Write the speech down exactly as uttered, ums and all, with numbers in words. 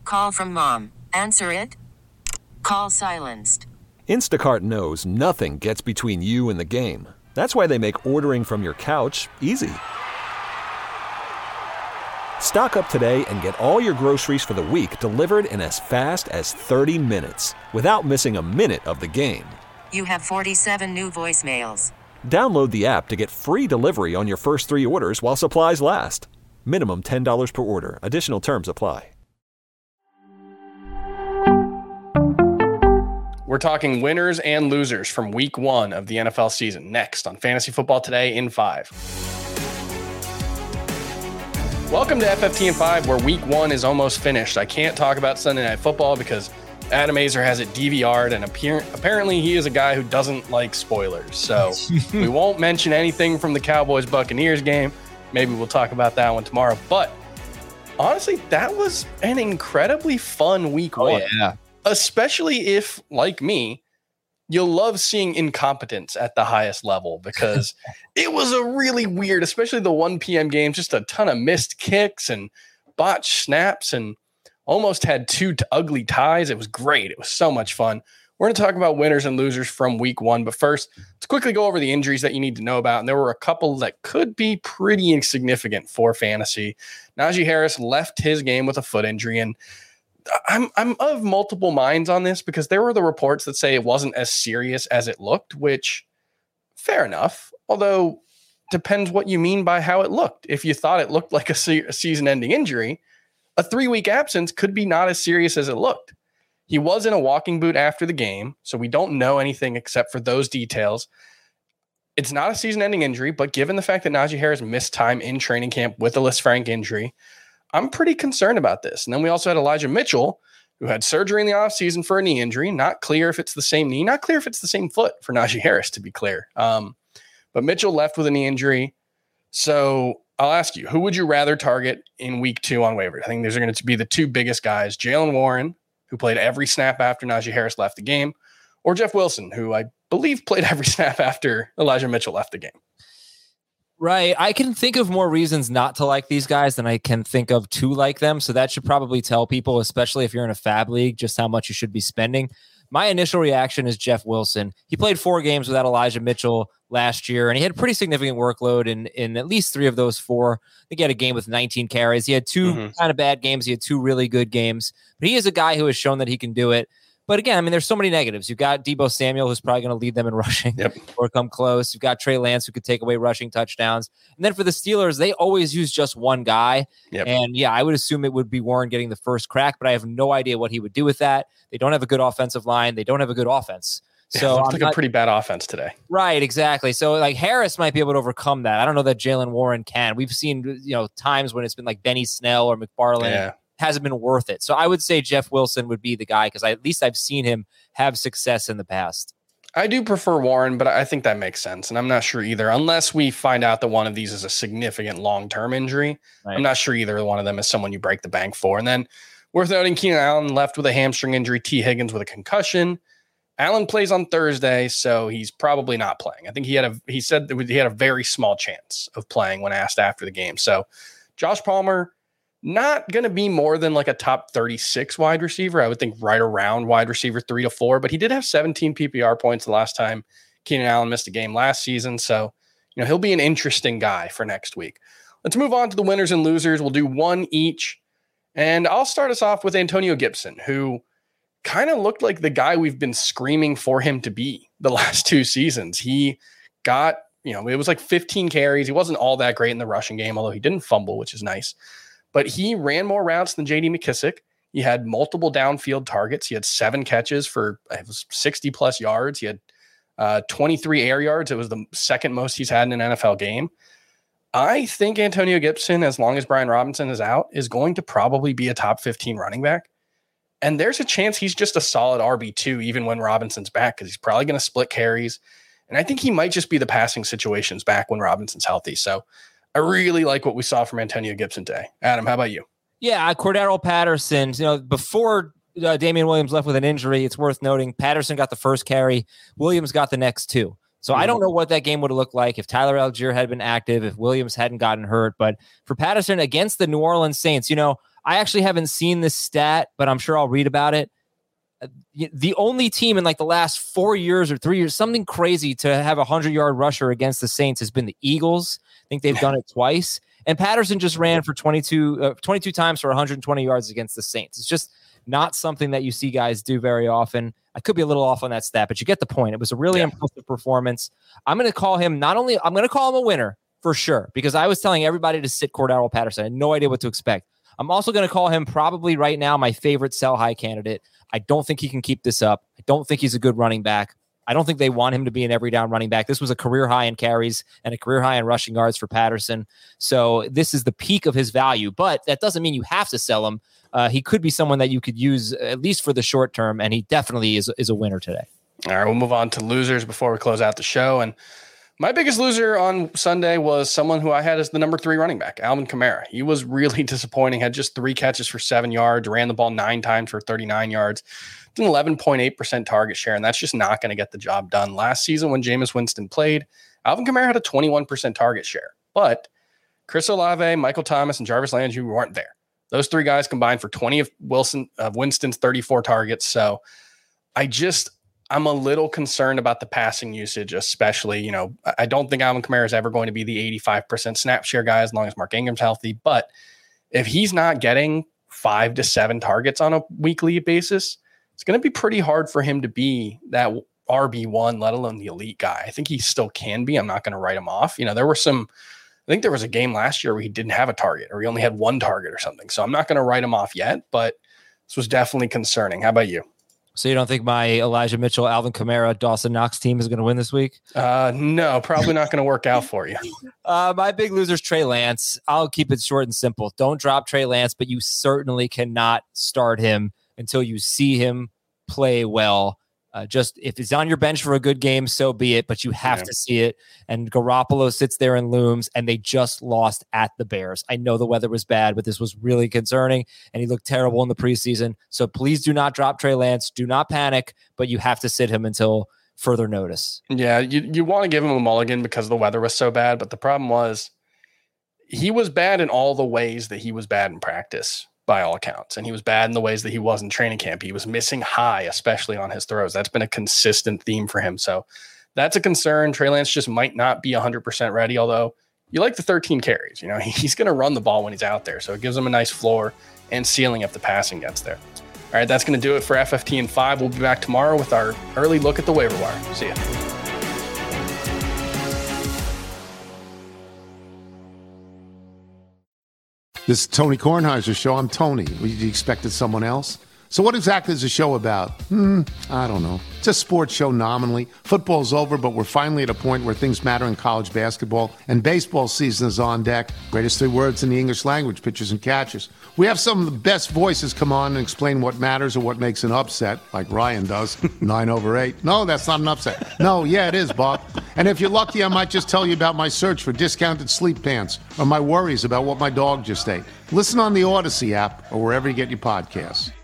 Call from mom. Answer it. Call silenced. Instacart knows nothing gets between you and the game. That's why they make ordering from your couch easy. Stock up today and get all your groceries for the week delivered in as fast as thirty minutes without missing a minute of the game. You have forty-seven new voicemails. Download the app to get free delivery on your first three orders while supplies last. Minimum ten dollars per order. Additional terms apply. We're talking winners and losers from week one of the N F L season next on Fantasy Football Today in five. Welcome to F F T in five, where week one is almost finished. I can't talk about Sunday Night Football because Adam Azer has it D V R'd, and appear- apparently he is a guy who doesn't like spoilers. So we won't mention anything from the Cowboys-Buccaneers game. Maybe we'll talk about that one tomorrow. But honestly, that was an incredibly fun week Oh, one. yeah. Especially if, like me, you'll love seeing incompetence at the highest level, because it was a really weird, especially the one p.m. game, just a ton of missed kicks and botched snaps, and almost had two t- ugly ties. It was great. It was so much fun. We're going to talk about winners and losers from week one. But first, let's quickly go over the injuries that you need to know about. And there were a couple that could be pretty insignificant for fantasy. Najee Harris left his game with a foot injury, and I'm I'm of multiple minds on this, because there were the reports that say it wasn't as serious as it looked, which fair enough. Although depends what you mean by how it looked. If you thought it looked like a, se- a season-ending injury, a three-week absence could be not as serious as it looked. He was in a walking boot after the game, so we don't know anything except for those details. It's not a season-ending injury, but given the fact that Najee Harris missed time in training camp with a Lisfranc injury, I'm pretty concerned about this. And then we also had Elijah Mitchell, who had surgery in the offseason for a knee injury. Not clear if it's the same knee, not clear if it's the same foot for Najee Harris, to be clear. Um, but Mitchell left with a knee injury. So I'll ask you, who would you rather target in week two on waivers? I think these are going to be the two biggest guys: Jaylen Warren, who played every snap after Najee Harris left the game, or Jeff Wilson, who I believe played every snap after Elijah Mitchell left the game. Right. I can think of more reasons not to like these guys than I can think of to like them. So that should probably tell people, especially if you're in a fab league, just how much you should be spending. My initial reaction is Jeff Wilson. He played four games without Elijah Mitchell last year, and he had a pretty significant workload in, in at least three of those four. I think he had a game with nineteen carries. He had two mm-hmm. kind of bad games. He had two really good games. But he is a guy who has shown that he can do it. But again, I mean, there's so many negatives. You've got Deebo Samuel, who's probably going to lead them in rushing yep. or come close. You've got Trey Lance, who could take away rushing touchdowns. And then for the Steelers, they always use just one guy. Yep. And yeah, I would assume it would be Warren getting the first crack, but I have no idea what he would do with that. They don't have a good offensive line. They don't have a good offense. So yeah, it looks I'm like not, a pretty bad offense today. Right, exactly. So like Harris might be able to overcome that. I don't know that Jaylen Warren can. We've seen, you know, times when it's been like Benny Snell or McFarland. Yeah. Hasn't been worth it. So I would say Jeff Wilson would be the guy, because at least I've seen him have success in the past. I do prefer Warren, but I think that makes sense. And I'm not sure either, unless we find out that one of these is a significant long-term injury. Right. I'm not sure either one of them is someone you break the bank for. And then worth noting, Keenan Allen left with a hamstring injury, T. Higgins with a concussion. Allen plays on Thursday, so he's probably not playing. I think he had a he said that he had a very small chance of playing when asked after the game. So Josh Palmer, not going to be more than like a top thirty-six wide receiver. I would think right around wide receiver three to four, but he did have seventeen P P R points the last time Keenan Allen missed a game last season. So, you know, he'll be an interesting guy for next week. Let's move on to the winners and losers. We'll do one each. And I'll start us off with Antonio Gibson, who kind of looked like the guy we've been screaming for him to be the last two seasons. He got, you know, it was like fifteen carries. He wasn't all that great in the rushing game, although he didn't fumble, which is nice. But he ran more routes than J D McKissic. He had multiple downfield targets. He had seven catches for it was sixty plus yards. He had uh, twenty-three air yards. It was the second most he's had in an N F L game. I think Antonio Gibson, as long as Brian Robinson is out, is going to probably be a top fifteen running back. And there's a chance he's just a solid R B two even when Robinson's back, because he's probably going to split carries. And I think he might just be the passing situations back when Robinson's healthy. So I really like what we saw from Antonio Gibson today. Adam, how about you? Yeah, Cordero Patterson, you know, before uh, Damian Williams left with an injury, it's worth noting Patterson got the first carry. Williams got the next two. So mm-hmm. I don't know what that game would have looked like if Tyler Algier had been active, if Williams hadn't gotten hurt. But for Patterson against the New Orleans Saints, you know, I actually haven't seen this stat, but I'm sure I'll read about it. The only team in like the last four years or three years, something crazy, to have a hundred-yard rusher against the Saints has been the Eagles. I think they've done it twice. And Patterson just ran for twenty-two, uh, twenty-two times for one hundred twenty yards against the Saints. It's just not something that you see guys do very often. I could be a little off on that stat, but you get the point. It was a really yeah. impressive performance. I'm going to call him not only, I'm going to call him a winner for sure, because I was telling everybody to sit Cordarrelle Patterson. I had no idea what to expect. I'm also going to call him probably right now my favorite sell high candidate. I don't think he can keep this up. I don't think he's a good running back. I don't think they want him to be an every down running back. This was a career high in carries and a career high in rushing yards for Patterson. So this is the peak of his value, but that doesn't mean you have to sell him. Uh, he could be someone that you could use at least for the short term, and he definitely is, is a winner today. All right, we'll move on to losers before we close out the show. And my biggest loser on Sunday was someone who I had as the number three running back, Alvin Kamara. He was really disappointing, had just three catches for seven yards, ran the ball nine times for thirty-nine yards, an eleven point eight percent target share, and that's just not going to get the job done. Last season when Jameis Winston played, Alvin Kamara had a twenty-one percent target share, but Chris Olave, Michael Thomas, and Jarvis Landry weren't there. Those three guys combined for twenty of Wilson of Winston's thirty-four targets. So I just... I'm a little concerned about the passing usage, especially, you know, I don't think Alvin Kamara is ever going to be the eighty-five percent snap share guy as long as Mark Ingram's healthy. But if he's not getting five to seven targets on a weekly basis, it's going to be pretty hard for him to be that R B one, let alone the elite guy. I think he still can be. I'm not going to write him off. You know, there were some, I think there was a game last year where he didn't have a target or he only had one target or something. So I'm not going to write him off yet, but this was definitely concerning. How about you? So you don't think my Elijah Mitchell, Alvin Kamara, Dawson Knox team is going to win this week? Uh, no, probably not going to work out for you. Uh, my big loser is Trey Lance. I'll keep it short and simple. Don't drop Trey Lance, but you certainly cannot start him until you see him play well. Uh, just if he's on your bench for a good game, so be it, but you have yeah. to see it. And Garoppolo sits there and looms, and they just lost at the Bears. I know the weather was bad, but this was really concerning, and he looked terrible in the preseason. So please do not drop Trey Lance. Do not panic, but you have to sit him until further notice. Yeah, you, you want to give him a mulligan because the weather was so bad, but the problem was he was bad in all the ways that he was bad in practice, by all accounts. And he was bad in the ways that he was in training camp. He was missing high, especially on his throws. That's been a consistent theme for him. So that's a concern. Trey Lance just might not be one hundred percent ready, although you like the thirteen carries. You know, he's going to run the ball when he's out there. So it gives him a nice floor and ceiling if the passing gets there. All right, that's going to do it for F F T in five. We'll be back tomorrow with our early look at the waiver wire. See ya. This is Tony Kornheiser's show. I'm Tony. You expected someone else? So what exactly is the show about? Hmm, I don't know. It's a sports show nominally. Football's over, but we're finally at a point where things matter in college basketball, and baseball season is on deck. Greatest three words in the English language, pitchers and catchers. We have some of the best voices come on and explain what matters or what makes an upset, like Ryan does. Nine over eight. No, that's not an upset. No, yeah, it is, Bob. And if you're lucky, I might just tell you about my search for discounted sleep pants or my worries about what my dog just ate. Listen on the Odyssey app or wherever you get your podcasts.